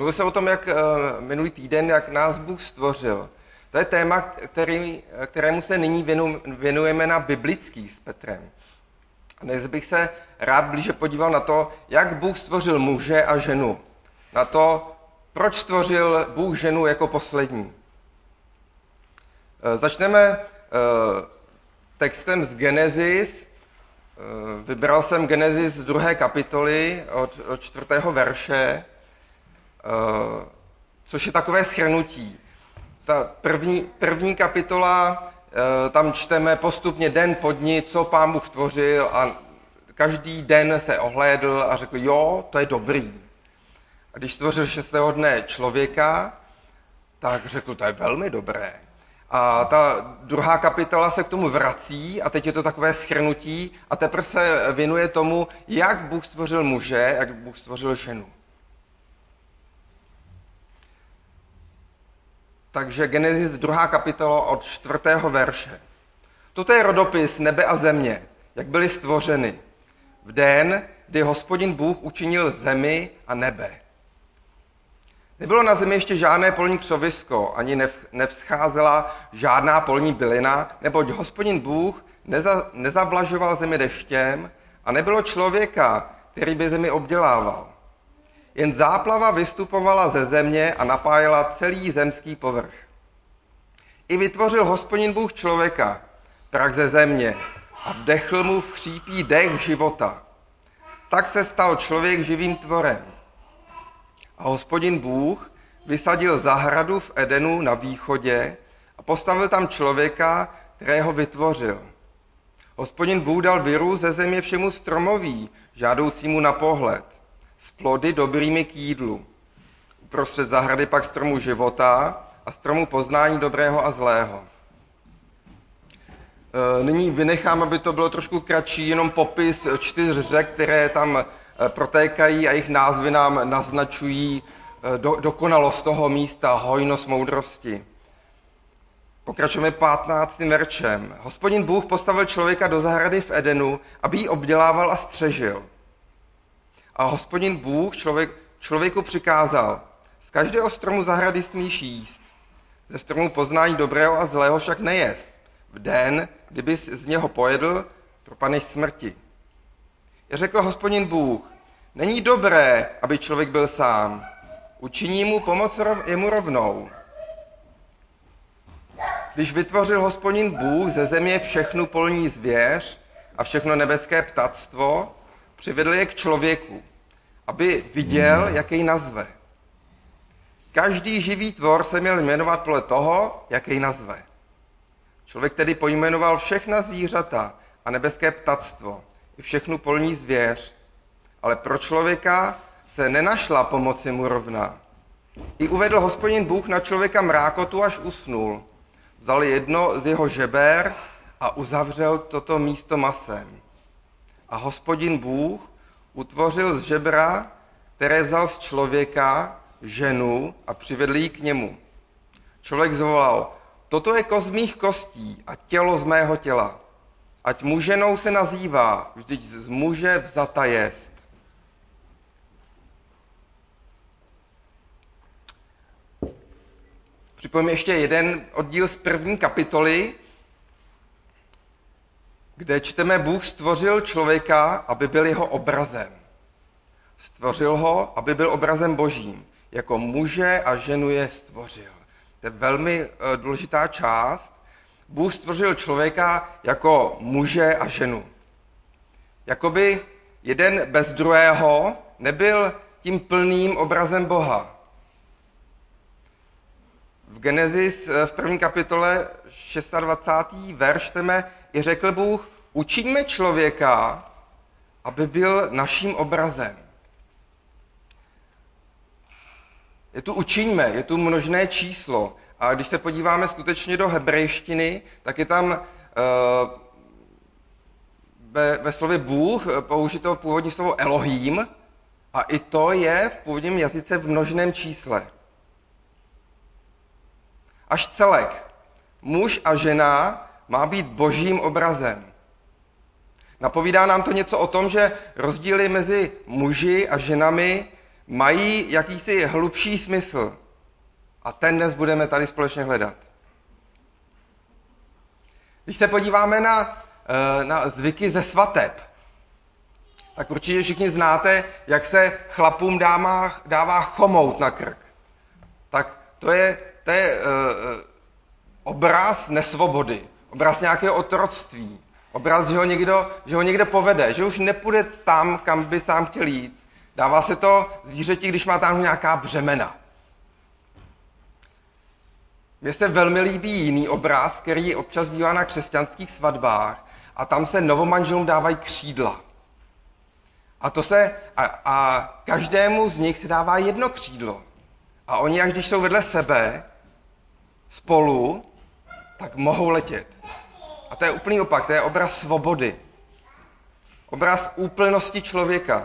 Mluvil jsem o tom, jak minulý týden, jak nás Bůh stvořil. To je téma, kterému se nyní věnujeme na biblických s Petrem. Dnes bych se rád blíže podíval na to, jak Bůh stvořil muže a ženu. Na to, proč stvořil Bůh ženu jako poslední. Začneme textem z Genesis. Vybral jsem Genesis z 2. kapitoly od 4. verše, což je takové shrnutí. Ta první kapitola, tam čteme postupně den po dni, co Pán Bůh tvořil a každý den se ohlédl a řekl, jo, to je dobrý. A když stvořil 6. dne člověka, tak řekl, to je velmi dobré. A ta 2. kapitola se k tomu vrací a teď je to takové shrnutí a teprve se věnuje tomu, jak Bůh stvořil muže, jak Bůh stvořil ženu. Takže Genesis 2. kapitola od 4. verše. Toto je rodopis nebe a země, jak byly stvořeny. V den, kdy Hospodin Bůh učinil zemi a nebe. Nebylo na zemi ještě žádné polní křovisko, ani nevzcházela žádná polní bylina, neboť Hospodin Bůh nezavlažoval zemi deštěm a nebylo člověka, který by zemi obdělával. Jen záplava vystupovala ze země a napájela celý zemský povrch. I vytvořil Hospodin Bůh člověka, prach ze země, a vdechl mu v chřípí dech života. Tak se stal člověk živým tvorem. A Hospodin Bůh vysadil zahradu v Edenu na východě a postavil tam člověka, kterého vytvořil. Hospodin Bůh dal vyrůst ze země všemu stromoví, žádoucímu na pohled, s plody dobrými k jídlu. Uprostřed zahrady pak stromu života a stromu poznání dobrého a zlého. Nyní vynechám, aby to bylo trošku kratší, jenom popis 4 řek, které tam protékají a jejich názvy nám naznačují dokonalost toho místa, hojnost moudrosti. Pokračujeme 15. veršem. Hospodin Bůh postavil člověka do zahrady v Edenu, aby ji obdělával a střežil. A Hospodin Bůh člověku přikázal, z každého stromu zahrady smíš jíst, ze stromu poznání dobrého a zlého však nejez. V den, kdybys z něho pojedl, propadneš smrti. I řekl Hospodin Bůh, není dobré, aby člověk byl sám. Učiní mu pomoc jemu rovnou. Když vytvořil Hospodin Bůh ze země všechnu polní zvěř a všechno nebeské ptactvo, přivedl je k člověku, aby viděl, jak jej nazve. Každý živý tvor se měl jmenovat podle toho, jak jej nazve. Člověk tedy pojmenoval všechna zvířata a nebeské ptactvo i všechnu polní zvěř, ale pro člověka se nenašla pomoc mu rovná. I uvedl Hospodin Bůh na člověka mrákotu, až usnul. Vzal jedno z jeho žeber a uzavřel toto místo masem. A Hospodin Bůh utvořil z žebra, které vzal z člověka, ženu a přivedl ji k němu. Člověk zvolal, toto je kost z mých kostí a tělo z mého těla. Ať mu ženou se nazývá, vždyť z muže vzata jest. Připomínám ještě jeden oddíl z 1. kapitoly, kde čteme, Bůh stvořil člověka, aby byl jeho obrazem. Stvořil ho, aby byl obrazem Božím. Jako muže a ženu je stvořil. To je velmi důležitá část. Bůh stvořil člověka jako muže a ženu. Jakoby jeden bez druhého nebyl tím plným obrazem Boha. V Genesis v 1. kapitole 26. verš čteme, i řekl Bůh, učiňme člověka, aby byl naším obrazem. Je tu učiňme, je tu množné číslo. A když se podíváme skutečně do hebrejštiny, tak je tam ve slově Bůh použito původní slovo Elohim a i to je v původním jazyce v množném čísle. Až celek. Muž a žena má být Božím obrazem. Napovídá nám to něco o tom, že rozdíly mezi muži a ženami mají jakýsi hlubší smysl. A ten dnes budeme tady společně hledat. Když se podíváme na zvyky ze svateb, tak určitě všichni znáte, jak se chlapům dává chomout na krk. Tak to je obraz nesvobody, obraz nějakého otroctví, obraz, že ho někdo povede, že už nepůjde tam, kam by sám chtěl jít. Dává se to zvířeti, když má tam nějaká břemena. Mně se velmi líbí jiný obraz, který občas bývá na křesťanských svatbách, a tam se novomanželům dávají křídla. A každému z nich se dává jedno křídlo. A oni, až když jsou vedle sebe, spolu, tak mohou letět. A to je úplný opak, to je obraz svobody. Obraz úplnosti člověka.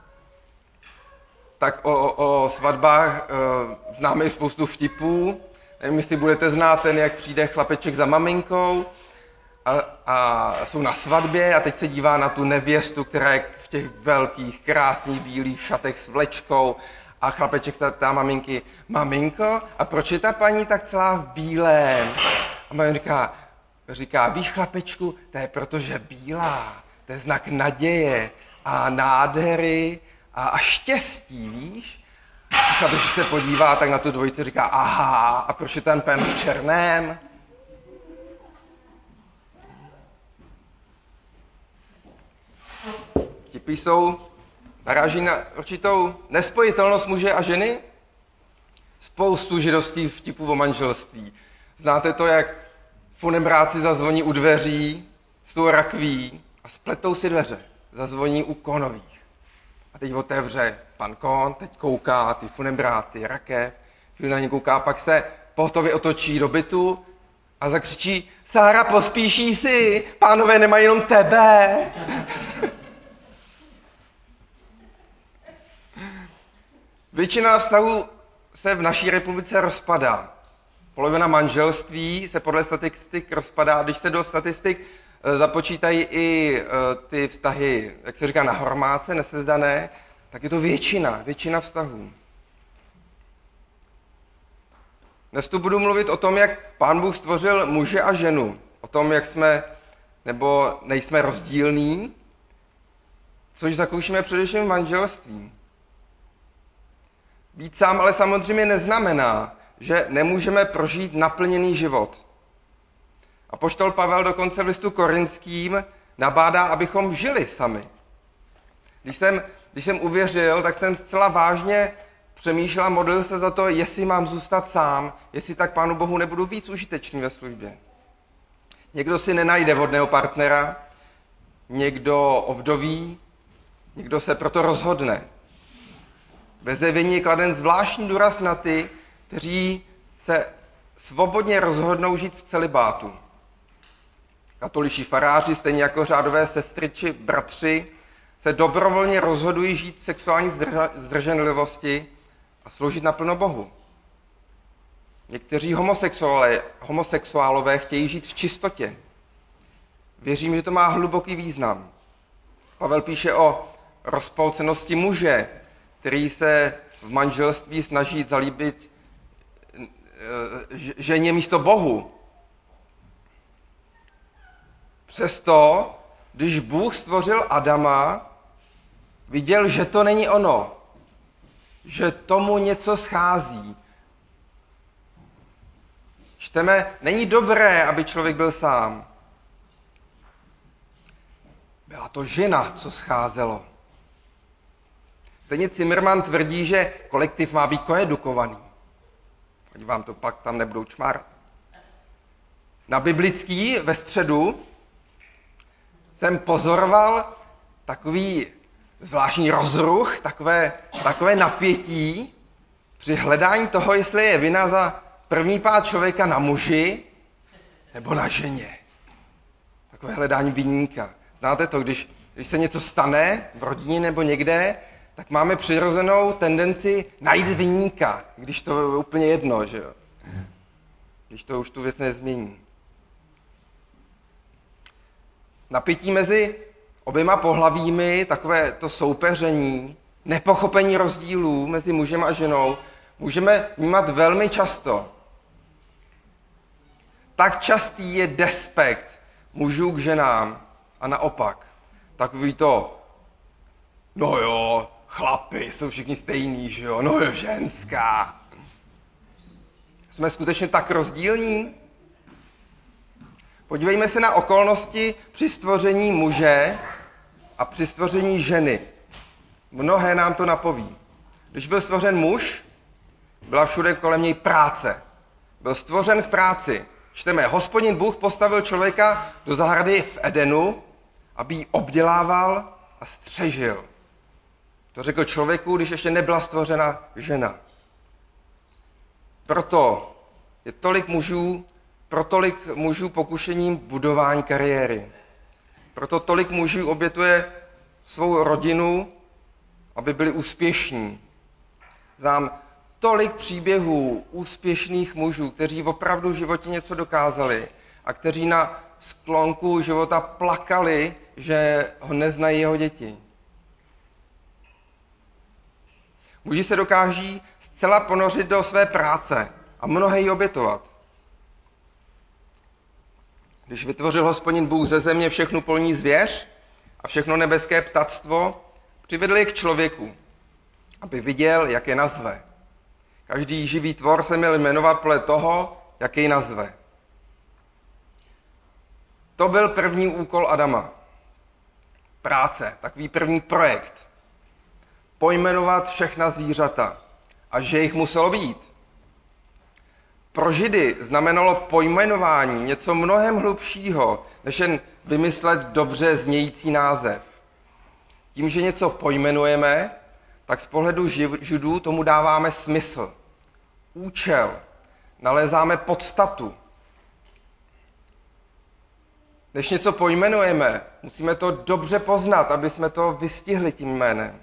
Tak o svatbách známe i spoustu vtipů. Nevím, jestli budete znát ten, jak přijde chlapeček za maminkou a jsou na svatbě a teď se dívá na tu nevěstu, která je v těch velkých, krásných bílých šatech s vlečkou a chlapeček se ptá maminky: maminko, a proč je ta paní tak celá v bílém? A maminka říká: víš, chlapečku, to je protože bílá, to je znak naděje a nádhery a štěstí, víš? A když se podívá, tak na tu dvojici říká: aha, a proč je ten pán v černém? Vtipy naráží na určitou nespojitelnost muže a ženy. Spoustu židovských vtipů o manželství. Znáte to, jak funebráci zazvoní u dveří s tou rakví a spletou si dveře. Zazvoní u konových. A teď otevře pan kon, teď kouká, ty funebráci, rakev, chvíli na ně kouká, pak se pohotově otočí do bytu a zakřičí: Sára, pospíší si, pánové nemají jenom tebe. Většina vztahů se v naší republice rozpadá. Polovina manželství se podle statistik rozpadá. Když se do statistik započítají i ty vztahy, jak se říká, na hormáce, nesezdané, tak je to většina vztahů. Dnes tu budu mluvit o tom, jak Pán Bůh stvořil muže a ženu. O tom, jak jsme nebo nejsme rozdílní, což zakoušíme především v manželství. Být sám ale samozřejmě neznamená, že nemůžeme prožít naplněný život. Apoštol Pavel dokonce v listu Korinským nabádá, abychom žili sami. Když jsem uvěřil, tak jsem zcela vážně přemýšlel a modlil se za to, jestli mám zůstat sám, jestli tak Pánu Bohu nebudu víc užitečný ve službě. Někdo si nenajde vhodného partnera, někdo ovdoví, někdo se proto rozhodne. Ve Zjevení je kladen zvláštní důraz na ty, kteří se svobodně rozhodnou žít v celibátu. Katoličtí faráři, stejně jako řádové sestry či bratři, se dobrovolně rozhodují žít v sexuální zdrženlivosti a sloužit naplno Bohu. Někteří homosexuálové chtějí žít v čistotě. Věřím, že to má hluboký význam. Pavel píše o rozpolcenosti muže, který se v manželství snaží zalíbit ženě místo Bohu. Přesto, když Bůh stvořil Adama, viděl, že to není ono, že tomu něco schází. Čteme, není dobré, aby člověk byl sám. Byla to žena, co scházelo. Stejně Zimmerman tvrdí, že kolektiv má být koedukovaný. Oni vám to pak tam nebudou čmárat. Na biblický ve středu jsem pozoroval takový zvláštní rozruch, takové napětí při hledání toho, jestli je vina za první pád člověka na muži nebo na ženě. Takové hledání viníka. Znáte to, když se něco stane v rodině nebo někde, tak máme přirozenou tendenci najít viníka, když to je úplně jedno, že jo? Když to už tu věc nezmění. Napětí mezi oběma pohlavími, takové to soupeření, nepochopení rozdílů mezi mužem a ženou můžeme vnímat velmi často. Tak častý je despekt mužů k ženám a naopak. Takový to, no jo, chlapi jsou všichni stejní, že jo, no jo, ženská. Jsme skutečně tak rozdílní? Podívejme se na okolnosti při stvoření muže a při stvoření ženy. Mnohé nám to napoví. Když byl stvořen muž, byla všude kolem něj práce. Byl stvořen k práci. Čteme, Hospodin Bůh postavil člověka do zahrady v Edenu, aby ji obdělával a střežil. To řekl člověku, když ještě nebyla stvořena žena. Proto je tolik mužů pokušením budování kariéry. Proto tolik mužů obětuje svou rodinu, aby byli úspěšní. Znám tolik příběhů úspěšných mužů, kteří opravdu v životě něco dokázali a kteří na sklonku života plakali, že ho neznají jeho děti. Muži se dokáží zcela ponořit do své práce a mnohé ji obětovat. Když vytvořil Hospodin Bůh ze země všechnu polní zvěř a všechno nebeské ptactvo, přivedl je k člověku, aby viděl, jak je nazve. Každý živý tvor se měl jmenovat podle toho, jak jej nazve. To byl první úkol Adama. Práce, takový první projekt. Pojmenovat všechna zvířata. A že jich muselo být. Pro Židy znamenalo pojmenování něco mnohem hlubšího, než jen vymyslet dobře znějící název. Tím, že něco pojmenujeme, tak z pohledu Židů tomu dáváme smysl, účel, nalézáme podstatu. Než něco pojmenujeme, musíme to dobře poznat, aby jsme to vystihli tím jménem.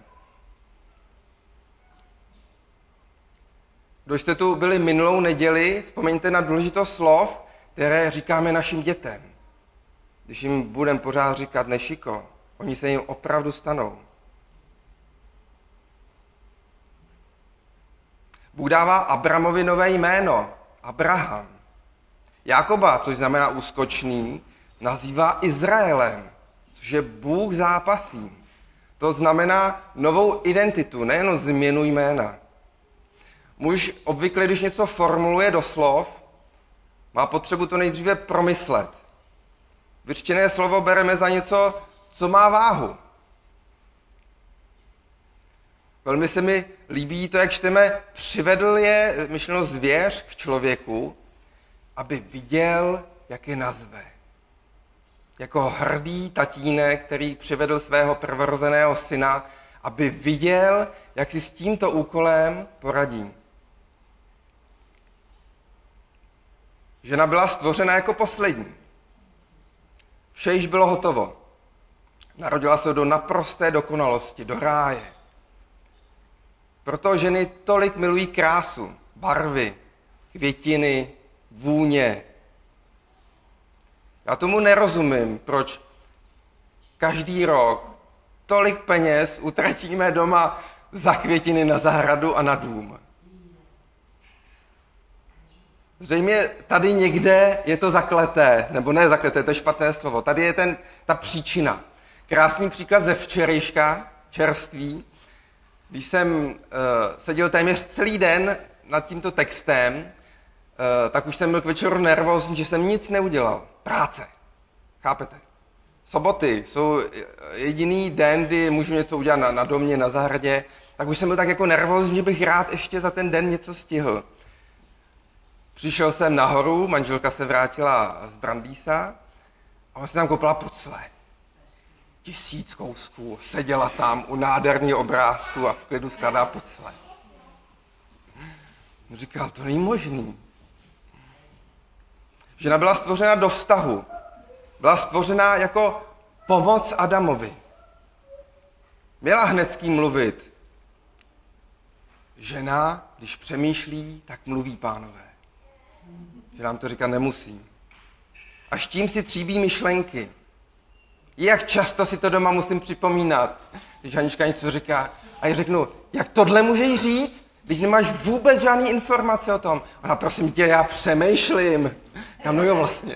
Kdo jste tu byli minulou neděli, vzpomeňte na důležitost slov, které říkáme našim dětem. Když jim budeme pořád říkat nešiko, oni se jim opravdu stanou. Bůh dává Abramovi nové jméno, Abraham. Jákoba, což znamená úskočný, nazývá Izraelem, což je Bůh zápasí. To znamená novou identitu, nejenom změnu jména. Muž obvykle, když něco formuluje do slov, má potřebu to nejdříve promyslet. Vyřčené slovo bereme za něco, co má váhu. Velmi se mi líbí to, jak čteme, přivedl je, myšleno zvěř k člověku, aby viděl, jak je nazve. Jako hrdý tatínek, který přivedl svého prvorozeného syna, aby viděl, jak si s tímto úkolem poradí. Žena byla stvořena jako poslední. Vše již bylo hotovo. Narodila se do naprosté dokonalosti, do ráje. Proto ženy tolik milují krásu, barvy, květiny, vůně. Já tomu nerozumím, proč každý rok tolik peněz utratíme doma za květiny na zahradu a na dům. Zřejmě tady někde je to zakleté, nebo ne zakleté, to je špatné slovo. Tady je ta příčina. Krásný příklad ze včerejška, čerství. Když jsem seděl téměř celý den nad tímto textem, tak už jsem byl k večeru nervózní, že jsem nic neudělal. Práce. Chápete? Soboty jsou jediný den, kdy můžu něco udělat na domě, na zahradě, tak už jsem byl tak jako nervózní, že bych rád ještě za ten den něco stihl. Přišel jsem nahoru, manželka se vrátila z Brandýsa a ona si tam koupila pucle. 1000 kousků, seděla tam u nádherného obrázku a v klidu skládá pucle. Říkal, to není možný. Žena byla stvořena do vztahu. Byla stvořena jako pomoc Adamovi. Měla hned s kým mluvit. Žena, když přemýšlí, tak mluví, pánové. Že nám to říkat nemusí. Až tím si tříbí myšlenky. Jak často si to doma musím připomínat, když Hanička něco říká, A já řeknu, jak tohle můžeš říct? Když nemáš vůbec žádný informace o tom. Ona, prosím tě, já přemýšlím. Já no jo, vlastně.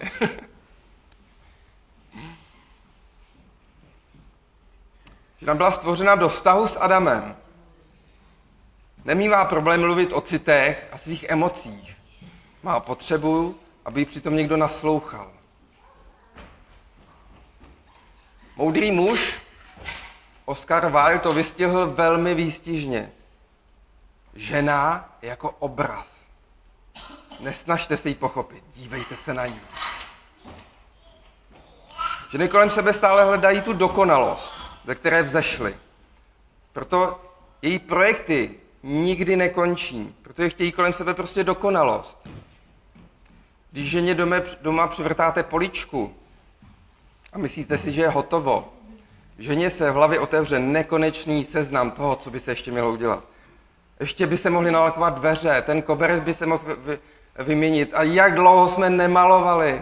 Žena byla stvořena do vztahu s Adamem. Nemívá problém mluvit o citech a svých emocích. Má potřebu, aby jí přitom někdo naslouchal. Moudrý muž Oscar Wilde to vystihl velmi výstižně. Žena jako obraz. Nesnažte se jí pochopit, dívejte se na ní. Ženy kolem sebe stále hledají tu dokonalost, ze které vzešly. Proto její projekty nikdy nekončí, protože chtějí kolem sebe prostě dokonalost. Když ženě doma přivrtáte poličku a myslíte si, že je hotovo, ženě se v hlavě otevře nekonečný seznam toho, co by se ještě mělo udělat. Ještě by se mohly nalakovat dveře, ten koberec by se mohl vyměnit. A jak dlouho jsme nemalovali?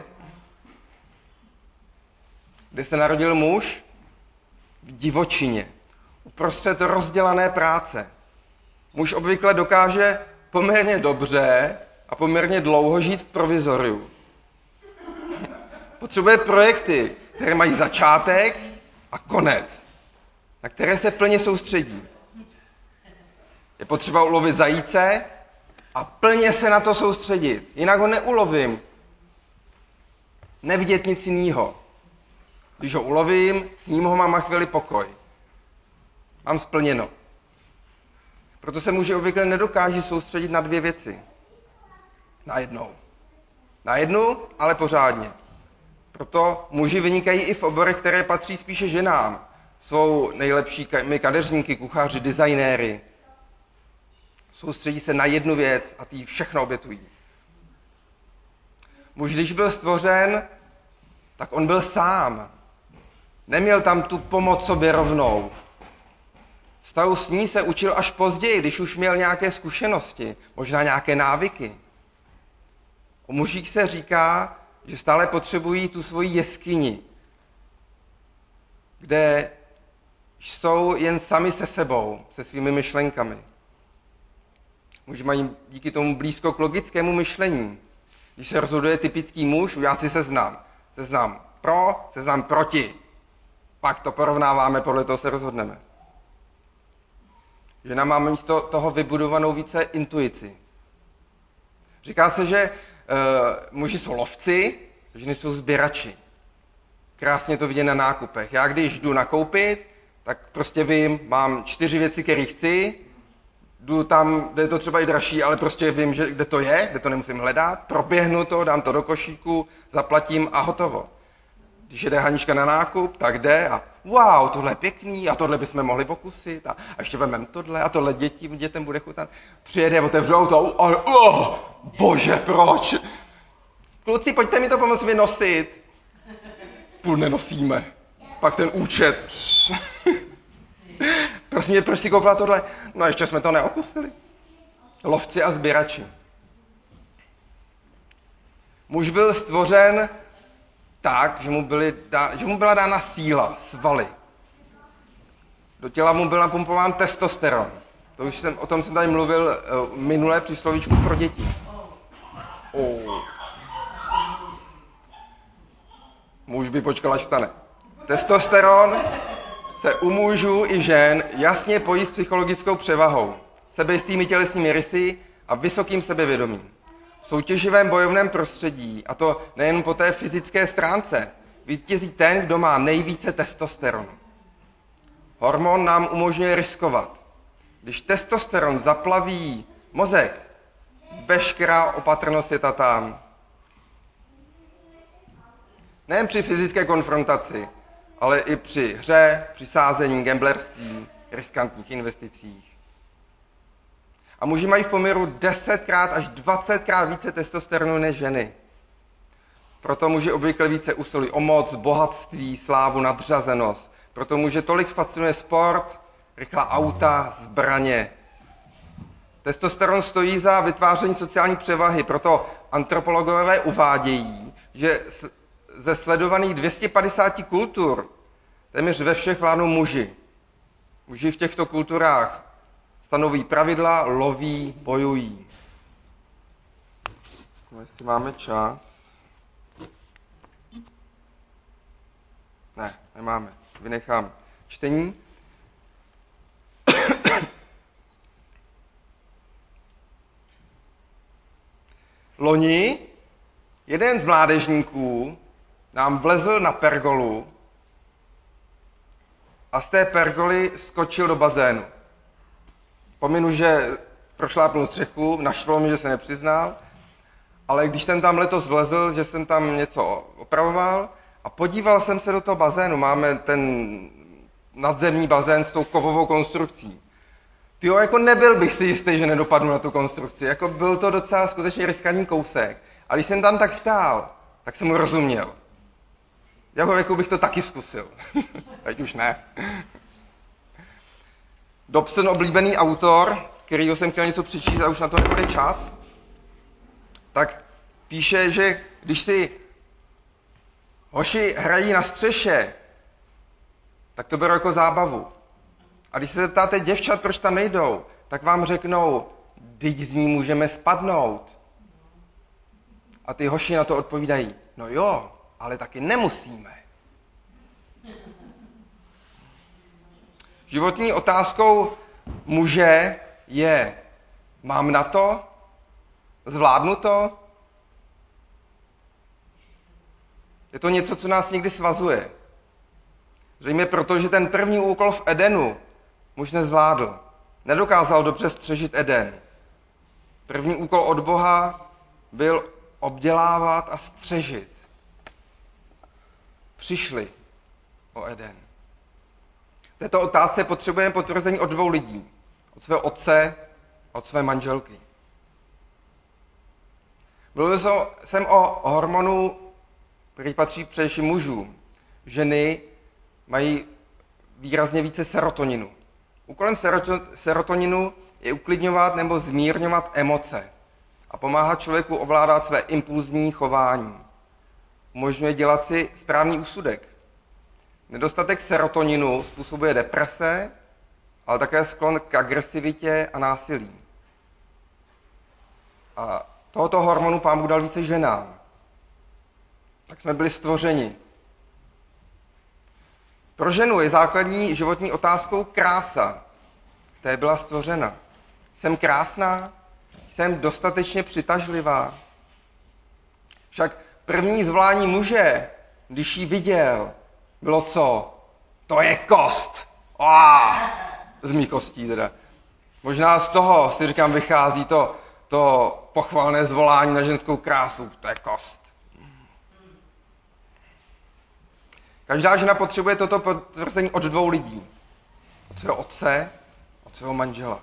Kde se narodil muž? V divočině. Uprostřed rozdělané práce. Muž obvykle dokáže poměrně dobře a poměrně dlouho žít v provizoriu. Potřebuje projekty, které mají začátek a konec, na které se plně soustředí. Je potřeba ulovit zajíce a plně se na to soustředit. Jinak ho neulovím. Nevidět nic jiného. Když ho ulovím, s ním ho mám na chvíli pokoj. Mám splněno. Proto se muži obvykle nedokáží soustředit na dvě věci. Najednou. Na jednu, ale pořádně. Proto muži vynikají i v oborech, které patří spíše ženám. Jsou nejlepšími kadeřníky, kuchaři, designéry. Soustředí se na jednu věc a ty všechno obětují. Muž, když byl stvořen, tak on byl sám. Neměl tam tu pomoc sobě rovnou. Vztahu s ní se učil až později, když už měl nějaké zkušenosti, možná nějaké návyky. O mužích se říká, že stále potřebují tu svoji jeskyni, kde jsou jen sami se sebou, se svými myšlenkami. Muži mají díky tomu blízko k logickému myšlení. Když se rozhoduje typický muž, já si seznam. Seznam pro, seznam proti. Pak to porovnáváme, podle toho se rozhodneme. Žena má místo toho vybudovanou více intuici. Říká se, že muži jsou lovci, ženy jsou sběrači. Krásně to vidět na nákupech. Já když jdu nakoupit, tak prostě vím, mám 4 věci, které chci, jdu tam, kde je to třeba i dražší, ale prostě vím, že kde to nemusím hledat, proběhnu to, dám to do košíku, zaplatím a hotovo. Když jede Hanička na nákup, tak jde a wow, tohle je pěkný a tohle bychom mohli pokusit a ještě vememe tohle a tohle dětem bude chutat. Přijede, otevřu auto a bože, proč? Kluci, pojďte mi to pomoct vynosit. Půl nenosíme. Pak ten účet. Prosím mě, proč si koupila tohle? No ještě jsme to neokusili. Lovci a sběrači. Muž byl stvořen tak, že mu byla dána síla, svaly. Do těla mu byl napumpován testosteron. O tom jsem tady mluvil minulé při slovíčku pro děti. Muž by počkal, až stane. Testosteron se u mužů i žen jasně pojí s psychologickou převahou, sebejistými tělesnými rysy a vysokým sebevědomím. V soutěživém bojovném prostředí, a to nejen po té fyzické stránce, vítězí ten, kdo má nejvíce testosteronu. Hormon nám umožňuje riskovat. Když testosteron zaplaví mozek, veškerá opatrnost je tam. Nejen při fyzické konfrontaci, ale i při hře, při sázení, gamblerství, riskantních investicích. A muži mají v poměru 10krát až 20krát více testosteronu než ženy. Proto muži obvykle více usilují o moc, bohatství, slávu, nadřazenost. Proto muže tolik fascinuje sport, rychlá auta, zbraně. Testosteron stojí za vytváření sociální převahy, proto antropologové uvádějí, že ze sledovaných 250 kultur téměř ve všech vládnou muži. Muži v těchto kulturách stanoví pravidla, loví, bojují. No, jestli máme čas. Ne, nemáme. Vynechám čtení. Loni jeden z mládežníků nám vlezl na pergolu a z té pergoly skočil do bazénu. Pominu, že prošlápnul střechu, naštvalo mi, že se nepřiznal, ale když jsem tam letos vlezl, že jsem tam něco opravoval a podíval jsem se do toho bazénu, máme ten nadzemní bazén s tou kovovou konstrukcí. Tyjo, jako nebyl bych si jistý, že nedopadnu na tu konstrukci, jako byl to docela skutečně riskantní kousek. A když jsem tam tak stál, tak jsem mu rozuměl. V jeho věku bych to taky zkusil. Teď už ne. Dobson, oblíbený autor, kterýho jsem chtěl něco přečíst a už na to nebude čas, tak píše, že když si hoši hrají na střeše, tak to berou jako zábavu. A když se zeptáte děvčat, proč tam nejdou, tak vám řeknou, vždyť z ní můžeme spadnout. A ty hoši na to odpovídají, no jo, ale taky nemusíme. Životní otázkou muže je, mám na to? Zvládnu to? Je to něco, co nás někdy svazuje. Zřejmě proto, že ten první úkol v Edenu muž nezvládl. Nedokázal dobře střežit Eden. První úkol od Boha byl obdělávat a střežit. Přišli o Eden. V této otázce potřebujeme potvrzení od dvou lidí. Od svého otce a od své manželky. Mluvil jsem o hormonu, který patří především mužům. Ženy mají výrazně více serotoninu. Úkolem serotoninu je uklidňovat nebo zmírňovat emoce a pomáhat člověku ovládat své impulzní chování. Umožňuje dělat si správný úsudek. Nedostatek serotoninu způsobuje deprese, ale také sklon k agresivitě a násilí. A tohoto hormonu Pán Bůh dal více ženám. Tak jsme byli stvořeni. Pro ženu je základní životní otázkou krása, která byla stvořena. Jsem krásná? Jsem dostatečně přitažlivá? Však první zvolání muže, když ji viděl, bylo co? To je kost! Z mých kostí teda. Možná z toho, si říkám, vychází to pochvalné zvolání na ženskou krásu. To je kost. Každá žena potřebuje toto potvrzení od dvou lidí. Od svého otce, od svého manžela.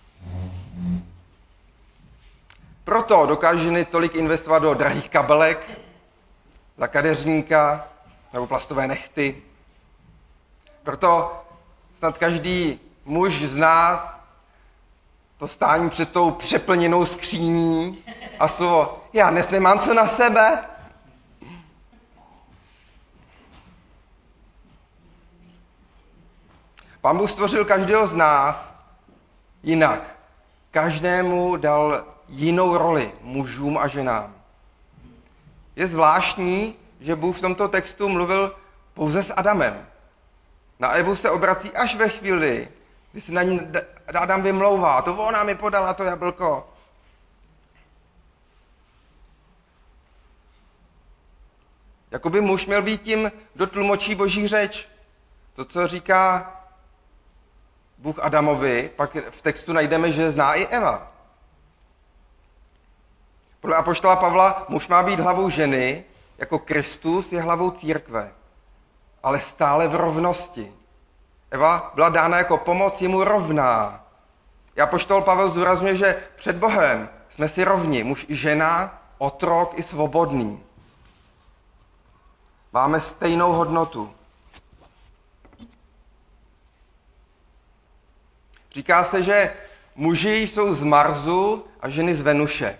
Proto dokáže ženy tolik investovat do drahých kabelek, za kadeřníka nebo plastové nehty. Proto snad každý muž zná to stání před tou přeplněnou skříní a slovo, já dnes nemám co na sebe. Pán Bůh stvořil každého z nás jinak. Každému dal jinou roli, mužům a ženám. Je zvláštní, že Bůh v tomto textu mluvil pouze s Adamem. Na Evu se obrací až ve chvíli, kdy se na ní Adam vymlouvá. To ona mi podala to jablko. Jakoby muž měl být tím, kdo tlumočí Boží řeč. To, co říká Bůh Adamovi, pak v textu najdeme, že zná i Eva. Podle apoštola Pavla muž má být hlavou ženy, jako Kristus je hlavou církve, ale stále v rovnosti. Eva byla dána jako pomoc jemu rovná. A apoštol Pavel zdůrazňuje, že před Bohem jsme si rovni, muž i žena, otrok i svobodný. Máme stejnou hodnotu. Říká se, že muži jsou z Marsu a ženy z Venuše.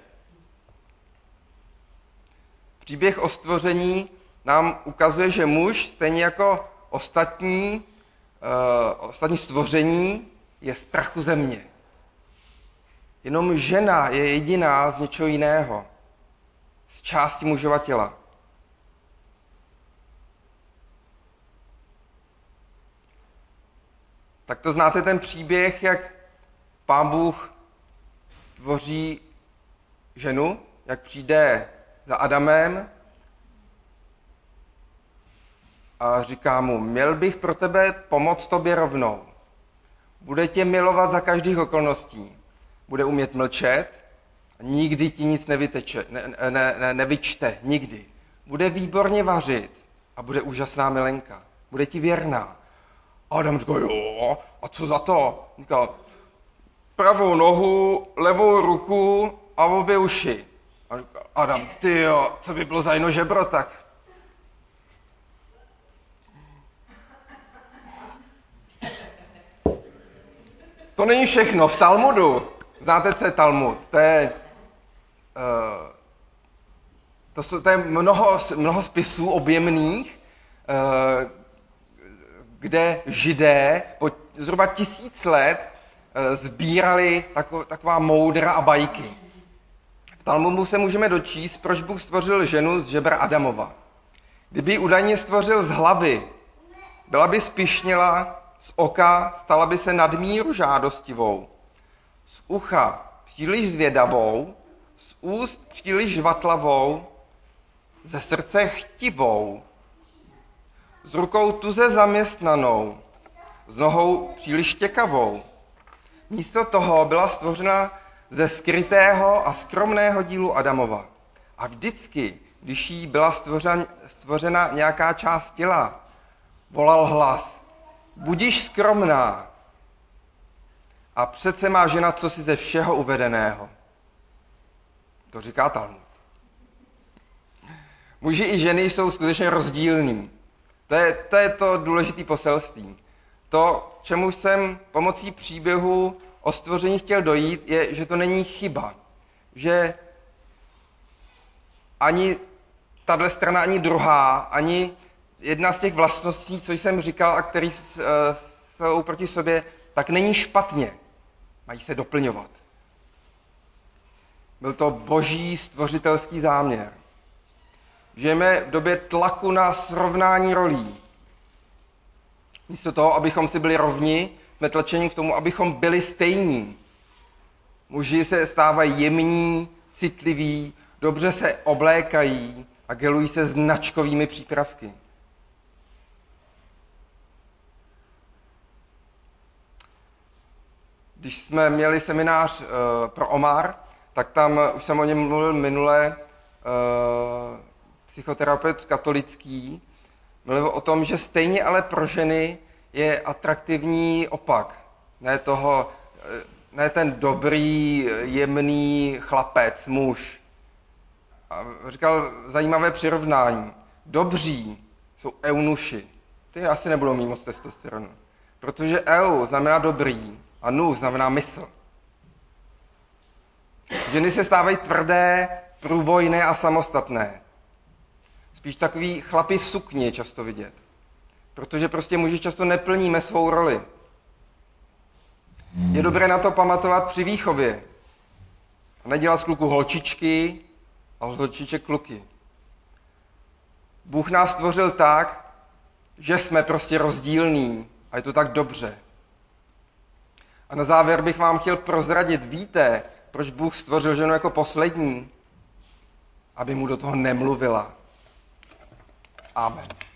Příběh o stvoření nám ukazuje, že muž, stejně jako ostatní, ostatní stvoření je z prachu země. Jenom žena je jediná z něčeho jiného, z části mužova těla. Tak to znáte ten příběh, jak Pán Bůh tvoří ženu, jak přijde za Adamem a říká mu, měl bych pro tebe pomoct tobě rovnou. Bude tě milovat za každých okolností. Bude umět mlčet a nikdy ti nic nevyčte, nikdy. Bude výborně vařit a bude úžasná milenka. Bude ti věrná. Adam říká, jo, a co za to? Říká, pravou nohu, levou ruku a obě uši. A říká, Adam, tyjo, co by bylo za jedno žebro, tak. To není všechno. V Talmudu, znáte, co je Talmud? To je mnoho spisů objemných, kde Židé po zhruba 1000 let sbírali taková moudra a bajky. V Talmudu se můžeme dočíst, proč Bůh stvořil ženu z žebra Adamova. Kdyby ji údajně stvořil z hlavy, byla by zpyšněla, z oka stala by se nadmíru žádostivou, z ucha příliš zvědavou, z úst příliš žvatlavou, ze srdce chtivou, s rukou tuze zaměstnanou, s nohou příliš štěkavou. Místo toho byla stvořena ze skrytého a skromného dílu Adamova. A vždycky, když jí byla stvořena nějaká část těla, volal hlas, budiš skromná. A přece má žena cosi ze všeho uvedeného. To říká Talmud. Muži i ženy jsou skutečně rozdílní. To je to důležité poselství. To, čemu jsem pomocí příběhu o stvoření chtěl dojít, je, že to není chyba. Že ani tahle strana, ani druhá, ani jedna z těch vlastností, co jsem říkal a které jsou proti sobě, tak není špatně. Mají se doplňovat. Byl to boží stvořitelský záměr. Žijeme v době tlaku na srovnání rolí. Místo toho, abychom si byli rovni, jsme tlačeni k tomu, abychom byli stejní. Muži se stávají jemní, citliví, dobře se oblékají a gelují se značkovými přípravky. Když jsme měli seminář pro Omar, tak tam, už jsem o něm mluvil minule, psychoterapeut katolický, mluvil o tom, že stejně ale pro ženy je atraktivní opak. Ne ten dobrý, jemný chlapec, muž. A říkal zajímavé přirovnání. Dobří jsou eunuši. Ty asi nebudou mít moc testosteronu. Protože eu znamená dobrý a nu znamená mysl. Ženy se stávají tvrdé, průbojné a samostatné. Spíš takový chlapi v sukni je často vidět. Protože prostě muži často neplníme svou roli. Je dobré na to pamatovat při výchově. A nedělat z kluků holčičky a z holčiček kluky. Bůh nás stvořil tak, že jsme prostě rozdílní a je to tak dobře. A na závěr bych vám chtěl prozradit, víte, proč Bůh stvořil ženu jako poslední? Aby mu do toho nemluvila. Amen.